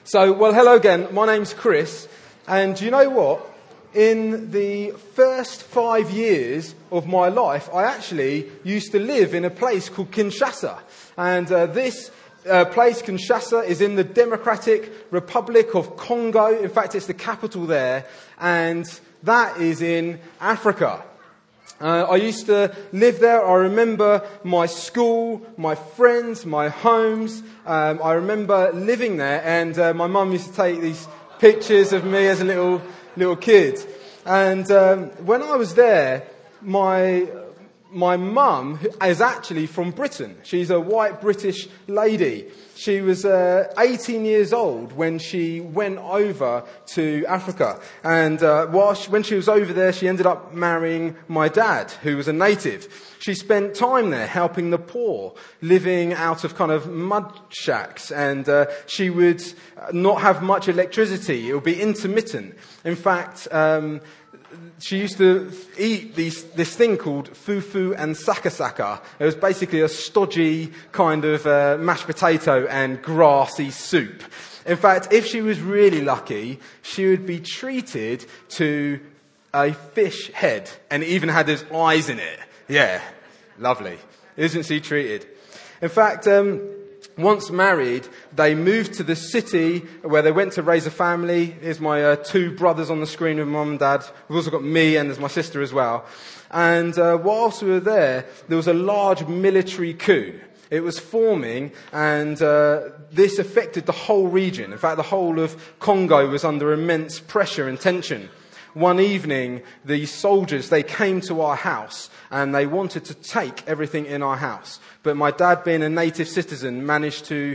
Well, hello again. My name's Chris, and do you know what? In the first 5 years of my life, I actually used to live in a place called Kinshasa. And this place, Kinshasa, is in the Democratic Republic of Congo. In fact, it's the capital there, and that is in Africa. I used to live there. I remember my school, my friends, my homes. I remember living there, and my mum used to take these pictures of me as a little kid. And when I was there, my mum is actually from Britain. She's a white British lady. She was 18 years old when she went over to Africa. And when she was over there, she ended up marrying my dad, who was a native. She spent time there helping the poor, living out of kind of mud shacks. And she would not have much electricity. It would be intermittent. In fact, she used to eat this thing called fufu and sakasaka. It was basically a stodgy kind of mashed potato and grassy soup. In fact, if she was really lucky, she would be treated to a fish head, and it even had his eyes in it. Yeah, lovely. Isn't she treated? In fact, once married, they moved to the city where they went to raise a family. Here's my two brothers on the screen with mum and dad. We've also got me, and there's my sister as well. And whilst we were there was a large military coup. It was forming, and this affected the whole region. In fact, the whole of Congo was under immense pressure and tension. One evening, the soldiers, they came to our house and they wanted to take everything in our house. But my dad, being a native citizen, managed to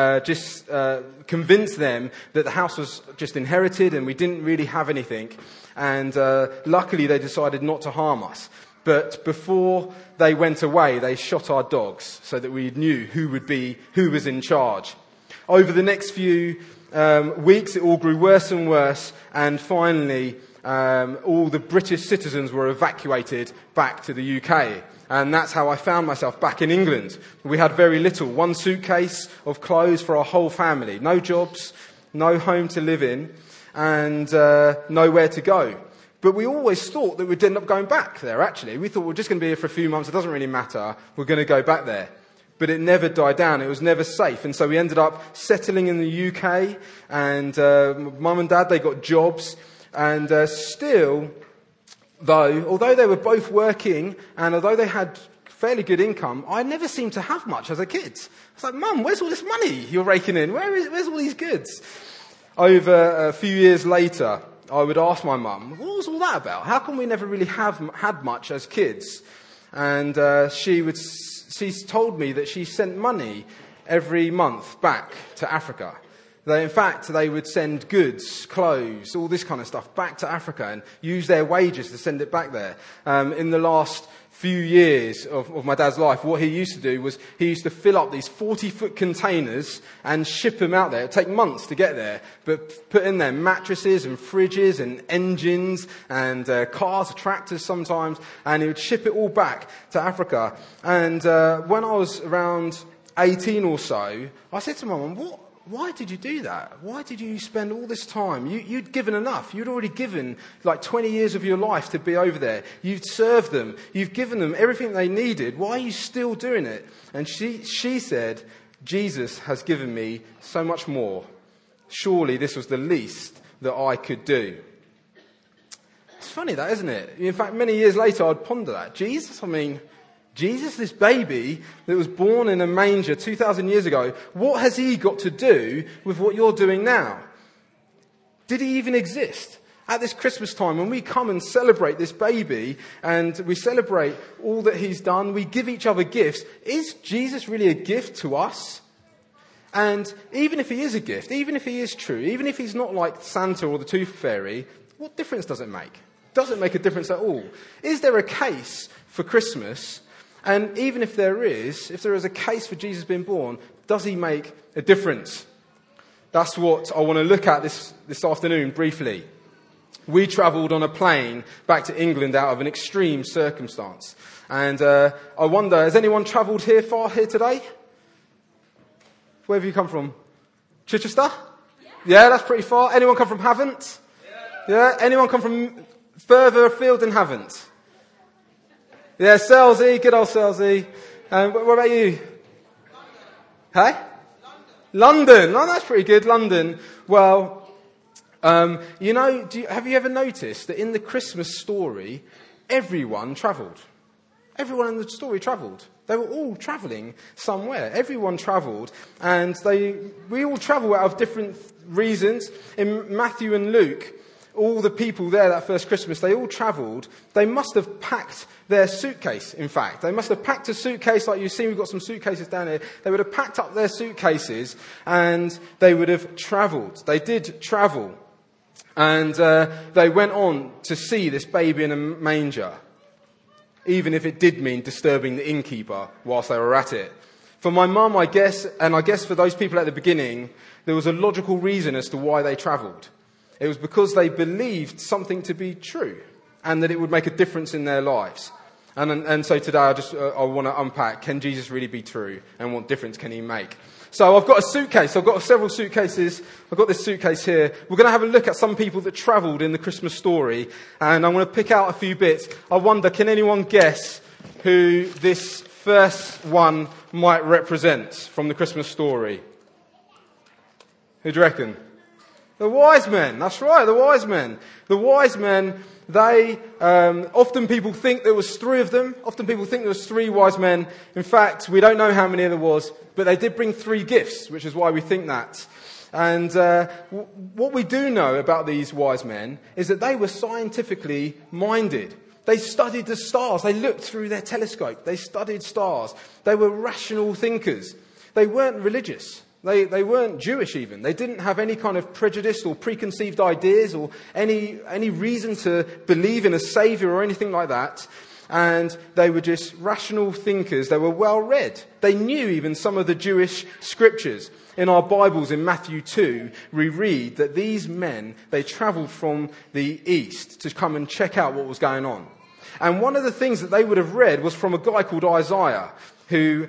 convince them that the house was just inherited and we didn't really have anything. And luckily, they decided not to harm us. But before they went away, they shot our dogs so that we knew who was in charge. Over the next few weeks, it all grew worse and worse, and finally, all the British citizens were evacuated back to the UK. And that's how I found myself back in England. We had very little, one suitcase of clothes for our whole family. No jobs, no home to live in, and nowhere to go. But we always thought that we'd end up going back there, actually. We thought we're just going to be here for a few months, it doesn't really matter, we're going to go back there. But it never died down, it was never safe. And so we ended up settling in the UK, and mum and dad, they got jobs. And still, although they were both working, and although they had fairly good income, I never seemed to have much as a kid. I was like, Mum, where's all this money you're raking in? Where's all these goods? Over a few years later, I would ask my mum, what was all that about? How come we never really had much as kids? And she's told me that she sent money every month back to Africa. In fact, they would send goods, clothes, all this kind of stuff back to Africa and use their wages to send it back there. In the last few years of my dad's life, what he used to do was he used to fill up these 40-foot containers and ship them out there. It would take months to get there, but put in there mattresses and fridges and engines and cars, tractors sometimes, and he would ship it all back to Africa. And when I was around 18 or so, I said to my mum, why did you do that? Why did you spend all this time? You'd given enough. You'd already given like 20 years of your life to be over there. You'd served them. You've given them everything they needed. Why are you still doing it? And she said, Jesus has given me so much more. Surely this was the least that I could do. It's funny that, isn't it? In fact, many years later, I'd ponder that. Jesus, this baby that was born in a manger 2,000 years ago, what has he got to do with what you're doing now? Did he even exist? At this Christmas time, when we come and celebrate this baby and we celebrate all that he's done, we give each other gifts, is Jesus really a gift to us? And even if he is a gift, even if he is true, even if he's not like Santa or the Tooth Fairy, what difference does it make? Does it make a difference at all? Is there a case for Christmas? And even if there is a case for Jesus being born, does he make a difference? That's what I want to look at this afternoon briefly. We travelled on a plane back to England out of an extreme circumstance. And I wonder, has anyone travelled far here today? Where have you come from? Chichester? Yeah, that's pretty far. Anyone come from Havant? Yeah. Anyone come from further afield than Havant? Yeah, Selsey, good old Selsey. What about you? Hey? London. Oh, that's pretty good, London. Well, have you ever noticed that in the Christmas story, everyone travelled? Everyone in the story travelled. They were all travelling somewhere. Everyone travelled, and we all travel out of different reasons. In Matthew and Luke, all the people there that first Christmas, they all travelled. They must have packed their suitcase, in fact. They must have packed a suitcase, like you've seen, we've got some suitcases down here. They would have packed up their suitcases, and they would have travelled. They did travel. And they went on to see this baby in a manger, even if it did mean disturbing the innkeeper whilst they were at it. For my mum, I guess, and I guess for those people at the beginning, there was a logical reason as to why they travelled. It was because they believed something to be true and that it would make a difference in their lives. And so today I want to unpack, can Jesus really be true, and what difference can he make? So I've got a suitcase. I've got several suitcases. I've got this suitcase here. We're going to have a look at some people that travelled in the Christmas story, and I'm going to pick out a few bits. I wonder, can anyone guess who this first one might represent from the Christmas story? Who do you reckon? The wise men. That's right, the wise men. The wise men, they, often people think there was three of them. Often people think there was three wise men. In fact, we don't know how many there was, but they did bring three gifts, which is why we think that. And what we do know about these wise men is that they were scientifically minded. They studied the stars. They looked through their telescope. They studied stars. They were rational thinkers. They weren't religious. They weren't Jewish even. They didn't have any kind of prejudice or preconceived ideas or any reason to believe in a saviour or anything like that. And they were just rational thinkers. They were well read. They knew even some of the Jewish scriptures. In our Bibles in Matthew 2, we read that these men, they travelled from the east to come and check out what was going on. And one of the things that they would have read was from a guy called Isaiah, who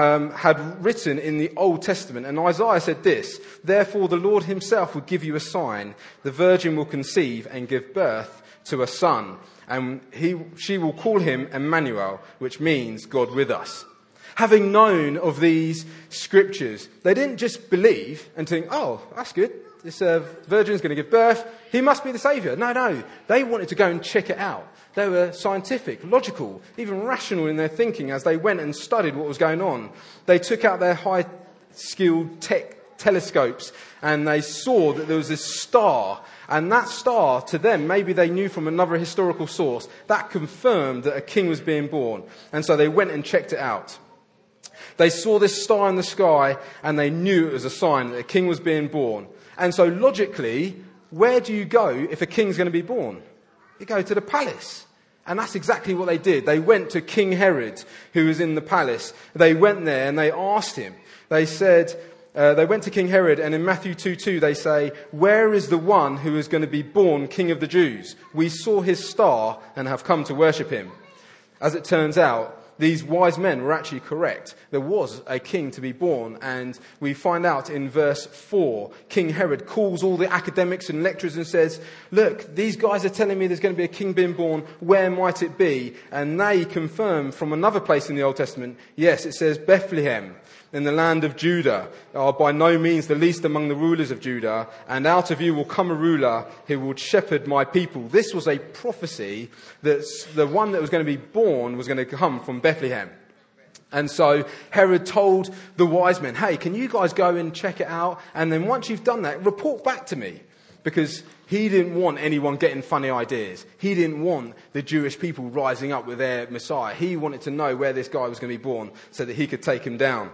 had written in the Old Testament. And Isaiah said this, "Therefore the Lord himself will give you a sign. The virgin will conceive and give birth to a son. And she will call him Emmanuel," which means God with us. Having known of these scriptures, they didn't just believe and think, oh, that's good. This virgin's going to give birth. He must be the saviour. No. They wanted to go and check it out. They were scientific, logical, even rational in their thinking as they went and studied what was going on. They took out their high-skilled telescopes and they saw that there was this star. And that star, to them, maybe they knew from another historical source, that confirmed that a king was being born. And so they went and checked it out. They saw this star in the sky and they knew it was a sign that a king was being born. And so logically, where do you go if a king's going to be born? You go to the palace. And that's exactly what they did. They went to King Herod, who was in the palace. They went there and they asked him. They said, they went to King Herod, and in Matthew 2:2 they say, "Where is the one who is going to be born King of the Jews? We saw his star and have come to worship him." As it turns out, these wise men were actually correct. There was a king to be born, and we find out in verse 4, King Herod calls all the academics and lecturers and says, "Look, these guys are telling me there's going to be a king being born. Where might it be?" And they confirm from another place in the Old Testament, yes, it says Bethlehem, in the land of Judah, are by no means the least among the rulers of Judah, and out of you will come a ruler who will shepherd my people. This was a prophecy that the one that was going to be born was going to come from Bethlehem. And so Herod told the wise men, "Hey, can you guys go and check it out? And then once you've done that, report back to me." Because he didn't want anyone getting funny ideas. He didn't want the Jewish people rising up with their Messiah. He wanted to know where this guy was going to be born so that he could take him down.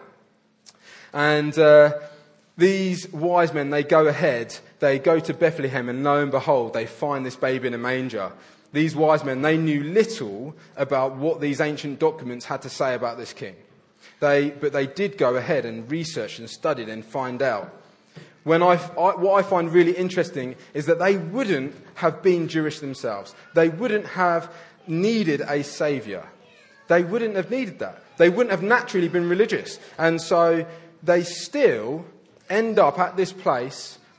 And these wise men, they go ahead, they go to Bethlehem, and lo and behold, they find this baby in a manger. These wise men, they knew little about what these ancient documents had to say about this king. But they did go ahead and research and studied and find out. What I find really interesting is that they wouldn't have been Jewish themselves. They wouldn't have needed a saviour. They wouldn't have needed that. They wouldn't have naturally been religious. And so they still end up at this place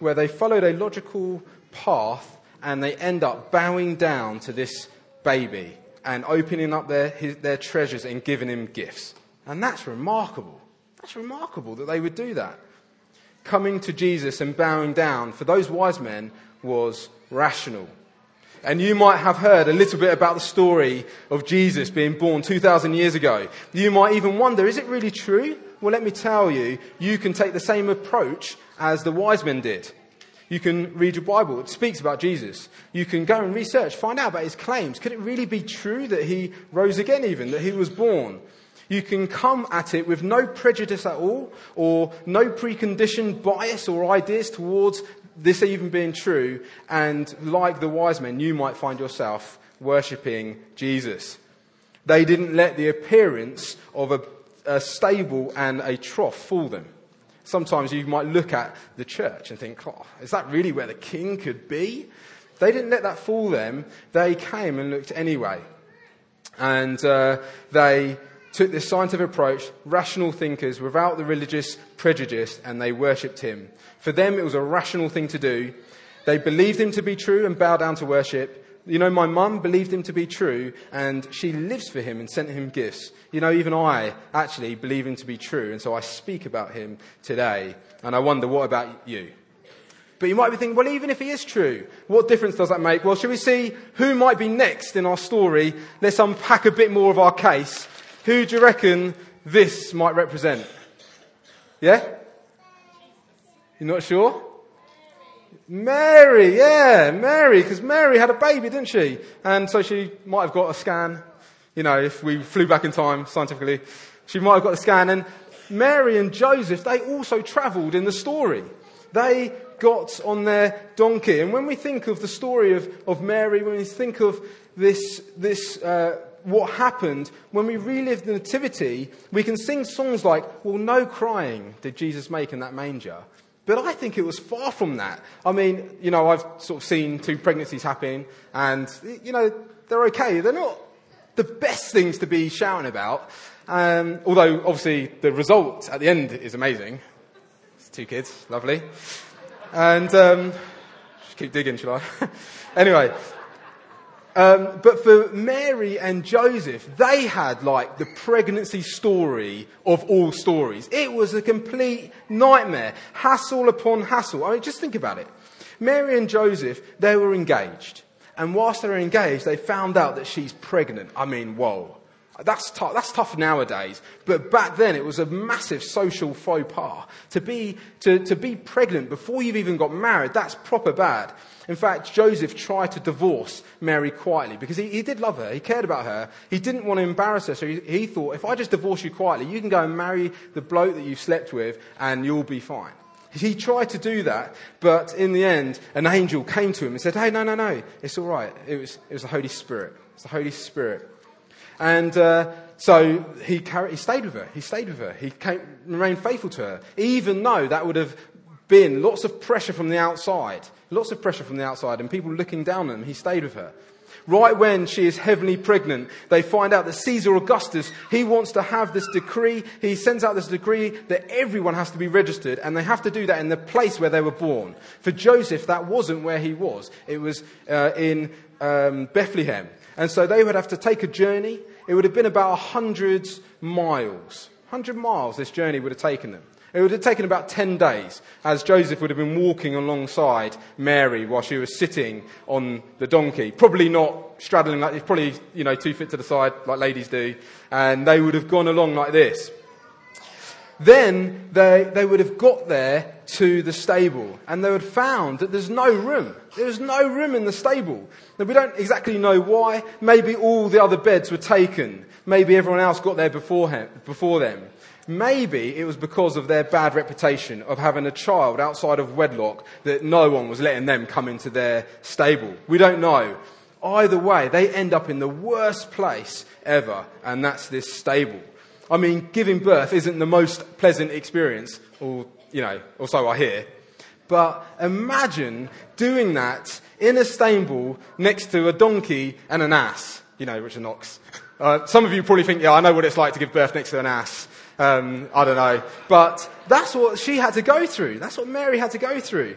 where they followed a logical path and they end up bowing down to this baby and opening up their treasures and giving him gifts. And that's remarkable. That's remarkable that they would do that. Coming to Jesus and bowing down for those wise men was rational. And you might have heard a little bit about the story of Jesus being born 2,000 years ago. You might even wonder, is it really true? Well, let me tell you, you can take the same approach as the wise men did. You can read your Bible. It speaks about Jesus. You can go and research, find out about his claims. Could it really be true that he rose again even, that he was born? You can come at it with no prejudice at all, or no preconditioned bias or ideas towards this even being true, and like the wise men, you might find yourself worshipping Jesus. They didn't let the appearance of a stable and a trough fool them. Sometimes you might look at the church and think, oh, is that really where the king could be? They didn't let that fool them. They came and looked anyway. And they took this scientific approach, rational thinkers without the religious prejudice, and they worshipped him. For them, it was a rational thing to do. They believed him to be true and bowed down to worship. You know, my mum believed him to be true, and she lives for him and sent him gifts. You know, even I actually believe him to be true, and so I speak about him today. And I wonder, what about you? But you might be thinking, well, even if he is true, what difference does that make? Well, shall we see who might be next in our story? Let's unpack a bit more of our case. Who do you reckon this might represent? Yeah? You're not sure? Mary, yeah, Mary, because Mary had a baby, didn't she? And so she might have got a scan, you know, if we flew back in time scientifically, she might have got a scan. And Mary and Joseph, they also travelled in the story. They got on their donkey. And when we think of the story of Mary, when we think of this what happened, when we relive the nativity, we can sing songs like, well, no crying did Jesus make in that manger. But I think it was far from that. I mean, you know, I've sort of seen 2 pregnancies happen, and, you know, they're okay. They're not the best things to be shouting about, although, obviously, the result at the end is amazing. It's 2 kids, lovely. And, just keep digging, shall I? Anyway. But for Mary and Joseph, they had like the pregnancy story of all stories. It was a complete nightmare. Hassle upon hassle. I mean, just think about it. Mary and Joseph, they were engaged. And whilst they were engaged, they found out that she's pregnant. I mean, whoa. That's tough nowadays. But back then, it was a massive social faux pas. To be pregnant before you've even got married, that's proper bad. In fact, Joseph tried to divorce Mary quietly because he did love her. He cared about her. He didn't want to embarrass her. So he thought, if I just divorce you quietly, you can go and marry the bloke that you've slept with and you'll be fine. He tried to do that, but in the end, an angel came to him and said, hey, no, it's all right. It was the Holy Spirit. It's the Holy Spirit. And so he stayed with her. He stayed with her. He remained faithful to her, even though that would have been lots of pressure from the outside. Lots of pressure from the outside and people looking down on him. He stayed with her. Right when she is heavily pregnant, they find out that Caesar Augustus, he wants to have this decree. He sends out this decree that everyone has to be registered, and they have to do that in the place where they were born. For Joseph, that wasn't where he was. It was in Bethlehem. And so they would have to take a journey. It would have been about 100 miles. 100 miles this journey would have taken them. It would have taken about 10 days, as Joseph would have been walking alongside Mary while she was sitting on the donkey. Probably not straddling like this, probably, 2 feet to the side like ladies do. And they would have gone along like this. Then they would have got there to the stable, and they would have found that there's no room. There was no room in the stable. Now, we don't exactly know why. Maybe all the other beds were taken. Maybe everyone else got there before them. Maybe it was because of their bad reputation of having a child outside of wedlock that no one was letting them come into their stable. We don't know. Either way, they end up in the worst place ever, and that's this stable. I mean, giving birth isn't the most pleasant experience, or so I hear. But imagine doing that in a stable next to a donkey and an ass. Richard Knox. Some of you probably think, I know what it's like to give birth next to an ass. I don't know. But that's what she had to go through. That's what Mary had to go through.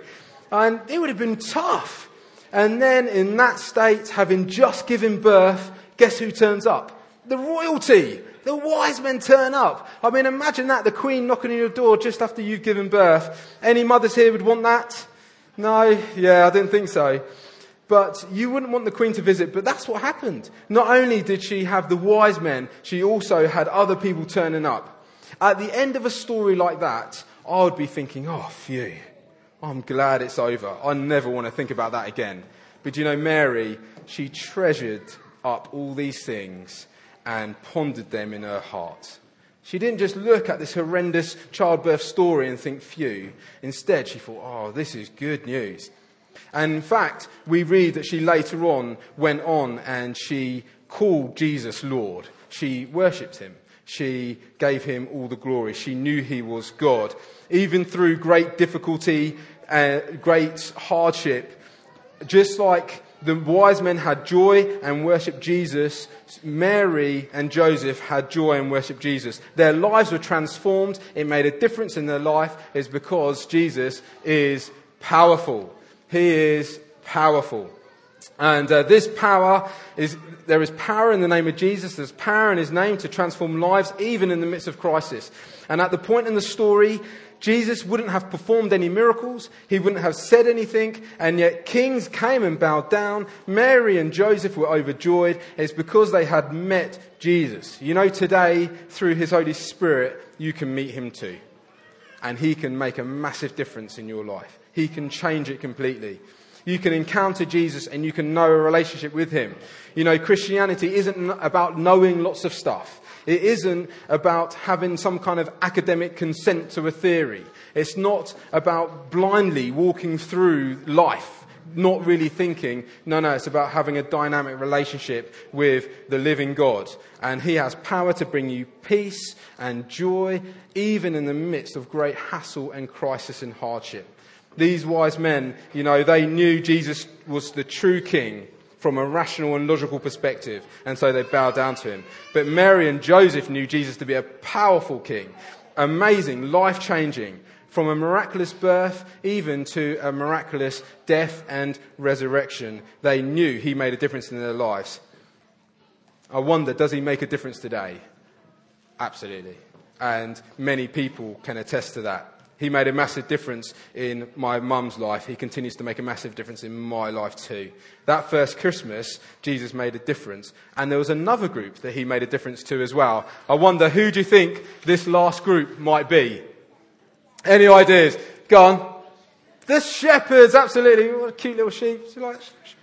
And it would have been tough. And then in that state, having just given birth, guess who turns up? The royalty. The wise men turn up. I mean, imagine that, the Queen knocking on your door just after you've given birth. Any mothers here would want that? No? Yeah, I didn't think so. But you wouldn't want the Queen to visit, but that's what happened. Not only did she have the wise men, she also had other people turning up. At the end of a story like that, I would be thinking, oh, phew, I'm glad it's over. I never want to think about that again. But you know, Mary, she treasured up all these things and pondered them in her heart. She didn't just look at this horrendous childbirth story and think, phew. Instead, she thought, oh, this is good news. And in fact, we read that she later on went on and she called Jesus Lord. She worshipped him. She gave him all the glory. She knew he was God. Even through great difficulty, great hardship, just like the wise men had joy and worshipped Jesus, Mary and Joseph had joy and worshipped Jesus. Their lives were transformed. It made a difference in their life. It's because Jesus is powerful. He is powerful. And there is power in the name of Jesus. There's power in his name to transform lives, even in the midst of crisis. And at the point in the story, Jesus wouldn't have performed any miracles. He wouldn't have said anything. And yet kings came and bowed down. Mary and Joseph were overjoyed. It's because they had met Jesus. You know, today, through his Holy Spirit, you can meet him too. And he can make a massive difference in your life. He can change it completely. You can encounter Jesus and you can know a relationship with him. You know, Christianity isn't about knowing lots of stuff. It isn't about having some kind of academic consent to a theory. It's not about blindly walking through life, not really thinking. No, it's about having a dynamic relationship with the living God. And he has power to bring you peace and joy, even in the midst of great hassle and crisis and hardship. These wise men, you know, they knew Jesus was the true king from a rational and logical perspective, and so they bowed down to him. But Mary and Joseph knew Jesus to be a powerful king, amazing, life-changing, from a miraculous birth even to a miraculous death and resurrection. They knew he made a difference in their lives. I wonder, does he make a difference today? Absolutely. And many people can attest to that. He made a massive difference in my mum's life. He continues to make a massive difference in my life too. That first Christmas, Jesus made a difference. And there was another group that he made a difference to as well. I wonder, who do you think this last group might be? Any ideas? Go on. The shepherds, absolutely. What a cute little sheep. It's like,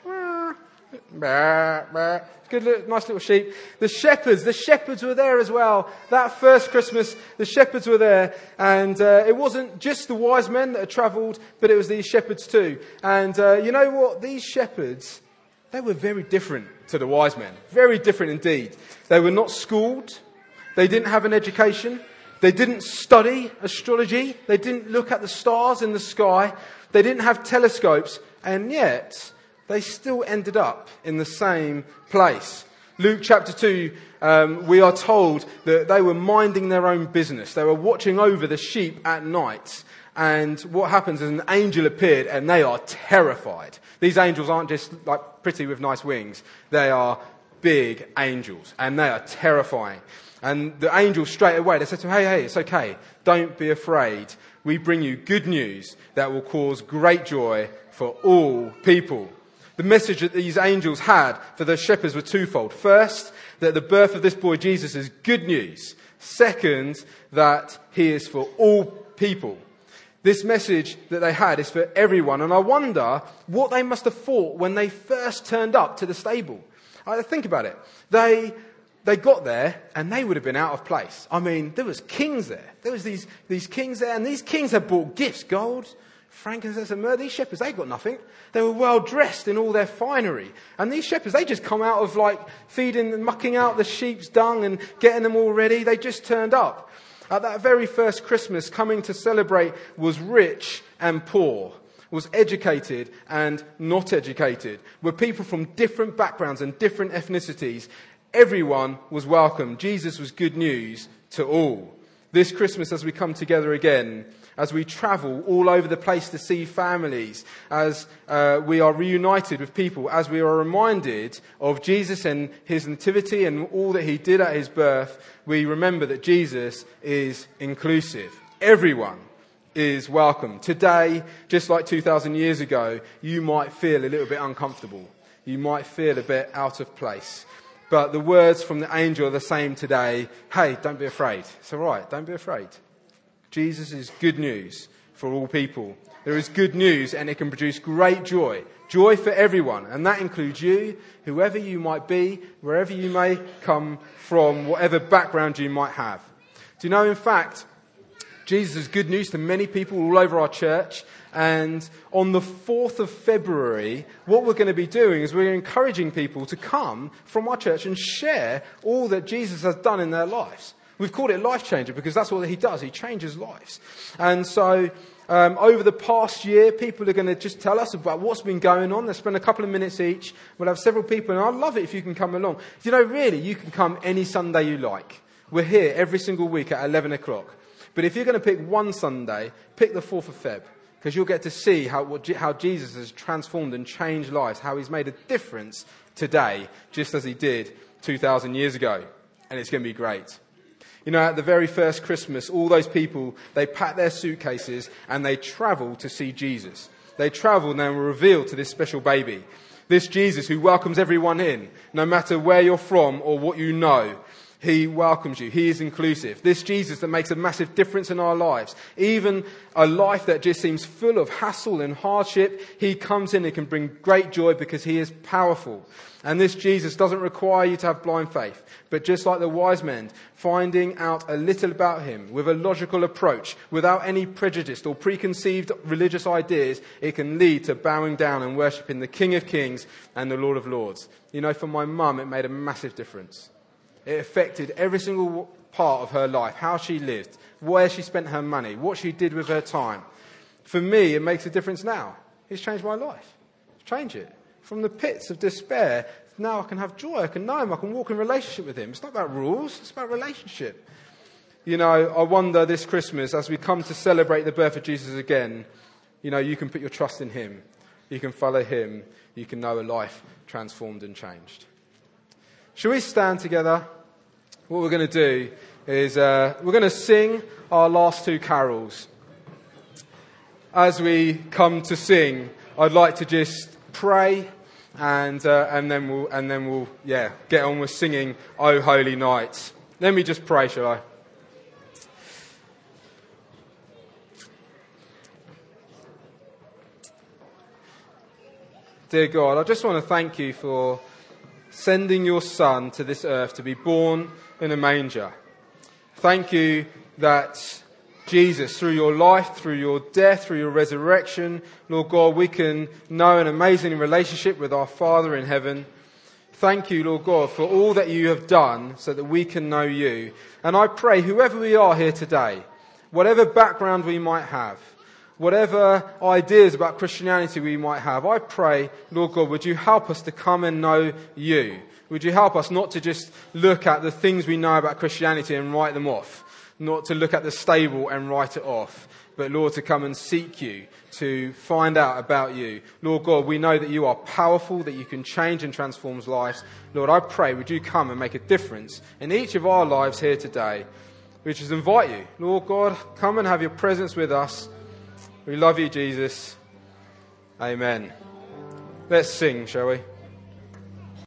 good, nice little sheep. The shepherds were there as well. That first Christmas, the shepherds were there. And it wasn't just the wise men that had travelled, but it was these shepherds too. And you know what? These shepherds, they were very different to the wise men. Very different indeed. They were not schooled. They didn't have an education. They didn't study astrology. They didn't look at the stars in the sky. They didn't have telescopes. And yet, they still ended up in the same place. Luke chapter 2, we are told that they were minding their own business. They were watching over the sheep at night. And what happens is an angel appeared and they are terrified. These angels aren't just like pretty with nice wings. They are big angels and they are terrifying. And the angel straight away, they said to him, hey, it's okay. Don't be afraid. We bring you good news that will cause great joy for all people. The message that these angels had for the shepherds were twofold. First, that the birth of this boy Jesus is good news. Second, that he is for all people. This message that they had is for everyone. And I wonder what they must have thought when they first turned up to the stable. Think about it. They got there and they would have been out of place. I mean, there was kings there. There was these kings there, and these kings had brought gifts, gold, frankincense and myrrh. These shepherds, they got nothing. They were well dressed in all their finery. And these shepherds, they just come out of like feeding and mucking out the sheep's dung and getting them all ready. They just turned up. At that very first Christmas, coming to celebrate was rich and poor, was educated and not educated, were people from different backgrounds and different ethnicities. Everyone was welcome. Jesus was good news to all. This Christmas, as we come together again, as we travel all over the place to see families, as we are reunited with people, as we are reminded of Jesus and his nativity and all that he did at his birth, we remember that Jesus is inclusive. Everyone is welcome. Today, just like 2,000 years ago, you might feel a little bit uncomfortable. You might feel a bit out of place. But the words from the angel are the same today. Hey, don't be afraid. It's all right. Don't be afraid. Jesus is good news for all people. There is good news, and it can produce great joy. Joy for everyone. And that includes you, whoever you might be, wherever you may come from, whatever background you might have. Do you know, in fact, Jesus is good news to many people all over our church. And on the 4th of February, what we're going to be doing is we're encouraging people to come from our church and share all that Jesus has done in their lives. We've called it Life Changer because that's what he does. He changes lives. And so over the past year, people are going to just tell us about what's been going on. They'll spend a couple of minutes each. We'll have several people, and I'd love it if you can come along. You know, really, you can come any Sunday you like. We're here every single week at 11 o'clock. But if you're going to pick one Sunday, pick the 4th of Feb, because you'll get to see how Jesus has transformed and changed lives, how he's made a difference today, just as he did 2,000 years ago. And it's going to be great. You know, at the very first Christmas, all those people, they packed their suitcases and they travelled to see Jesus. They travelled and they were revealed to this special baby. This Jesus who welcomes everyone in, no matter where you're from or what you know. He welcomes you. He is inclusive. This Jesus that makes a massive difference in our lives. Even a life that just seems full of hassle and hardship, he comes in and can bring great joy because he is powerful. And this Jesus doesn't require you to have blind faith. But just like the wise men, finding out a little about him with a logical approach, without any prejudice or preconceived religious ideas, it can lead to bowing down and worshipping the King of Kings and the Lord of Lords. You know, for my mum, it made a massive difference. It affected every single part of her life, how she lived, where she spent her money, what she did with her time. For me, it makes a difference now. It's changed my life. It's changed it. From the pits of despair, now I can have joy. I can know him. I can walk in relationship with him. It's not about rules. It's about relationship. You know, I wonder this Christmas, as we come to celebrate the birth of Jesus again, you know, you can put your trust in him. You can follow him. You can know a life transformed and changed. Shall we stand together? What we're going to do is we're going to sing our last two carols. As we come to sing, I'd like to just pray and then we'll get on with singing O Holy Night. Let me just pray, shall I? Dear God, I just want to thank you for sending your Son to this earth to be born in a manger. Thank you that Jesus, through your life, through your death, through your resurrection, Lord God, we can know an amazing relationship with our Father in heaven. Thank you, Lord God, for all that you have done so that we can know you. And I pray, whoever we are here today, whatever background we might have, whatever ideas about Christianity we might have, I pray, Lord God, would you help us to come and know you? Would you help us not to just look at the things we know about Christianity and write them off, not to look at the stable and write it off, but Lord, to come and seek you, to find out about you. Lord God, we know that you are powerful, that you can change and transform lives. Lord, I pray, would you come and make a difference in each of our lives here today? We just invite you, Lord God, come and have your presence with us. We love you, Jesus. Amen. Let's sing, shall we?